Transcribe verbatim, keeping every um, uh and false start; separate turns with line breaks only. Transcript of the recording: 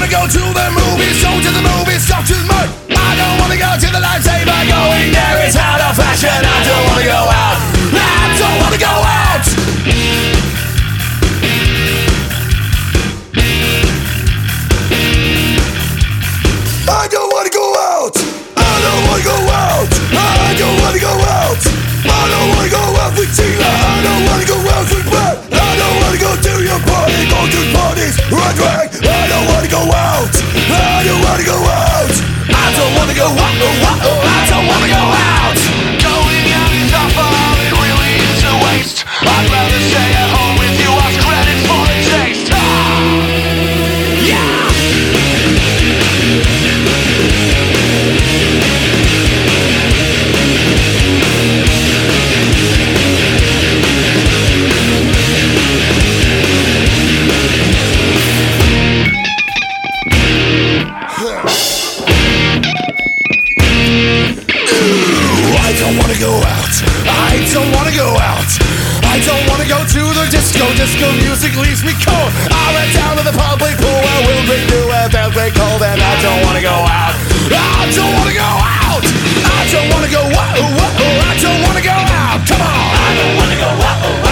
wanna go to the movies, go to the movies, stop to the moon. I don't wanna go to the lifesaver, going there is out of fashion. I don't wanna go out, I don't wanna go out. I don't wanna go out, I don't wanna go out, I don't wanna go out, I don't wanna go out with Tina, I don't wanna go out with Brad, I don't wanna go to your party, go to parties, run drag, I don't wanna go out, I don't wanna go out, I don't wanna go out, oh, oh, oh, I don't wanna go out. Going out is not fun, it really is a waste. I'd rather stay at home with you, ask credit for the taste. Ah! Yeah! I don't wanna go out, I don't wanna go out, I don't wanna go to the disco, disco music leaves me cold. I went down to the public pool, I will bring you a velvet cold. And I don't wanna go out, I don't wanna go out, I don't wanna go out, I don't wanna go out, come on. I don't wanna go out.